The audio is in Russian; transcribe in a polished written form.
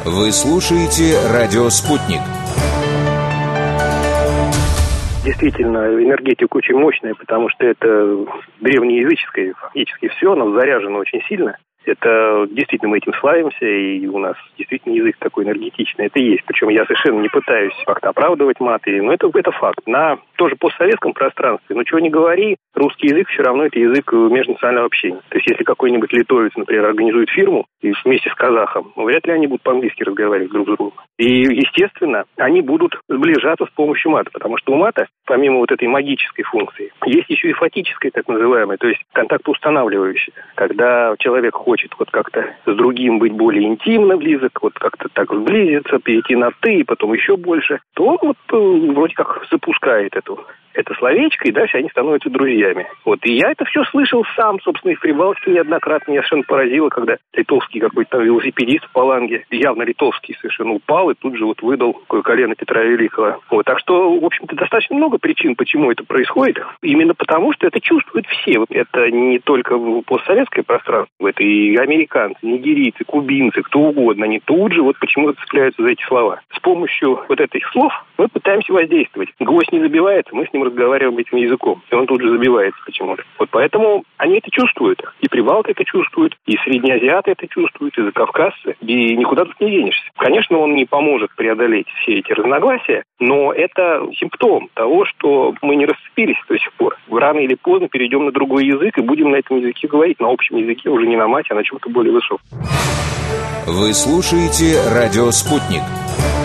Вы слушаете «Радио Спутник». Действительно, энергетика очень мощная, потому что это древнеязыческое, фактически все, оно заряжено очень сильно. Это действительно мы этим славимся, и у нас действительно язык такой энергетичный. Это есть. Причем я совершенно не пытаюсь как-то оправдывать маты, но это факт. На тоже постсоветском пространстве, чего не говори, русский язык все равно это язык межнационального общения. То есть если какой-нибудь литовец, например, организует фирму и вместе с казахом, вряд ли они будут по-английски разговаривать друг с другом. И, естественно, они будут сближаться с помощью мата, потому что у мата, помимо вот этой магической функции, есть еще и фатическая, так называемая, то есть контактоустанавливающая. Когда человек хочет вот как-то с другим быть более интимно близок, вот как-то так сблизиться, перейти на «ты», и потом еще больше, то он вот вроде как запускает это словечко, и дальше они становятся друзьями. И я это все слышал сам, собственно, и в Прибалтике неоднократно. Меня совершенно поразило, когда литовский какой-то велосипедист в Паланге, явно литовский, совершенно упал и тут же выдал колено Петра Великого. Так что, в общем-то, достаточно много причин, почему это происходит. Именно потому, что это чувствуют все. Это не только постсоветское пространство, это и американцы, нигерийцы, кубинцы, кто угодно. Они тут же почему-то цепляются за эти слова. С помощью этих слов мы пытаемся воздействовать. Гвоздь не забивается, мы с ним разговариваем этим языком, и он тут же забивается почему-то. Поэтому они это чувствуют. И прибалты это чувствуют, и среднеазиаты это чувствуют, и закавказцы, и никуда тут не денешься. Конечно, он не поможет преодолеть все эти разногласия, но это симптом того, что мы не расцепились до сих пор. Рано или поздно перейдем на другой язык и будем на этом языке говорить, на общем языке, уже не на мате, а на чем-то более высоком. Вы слушаете «Радио Спутник».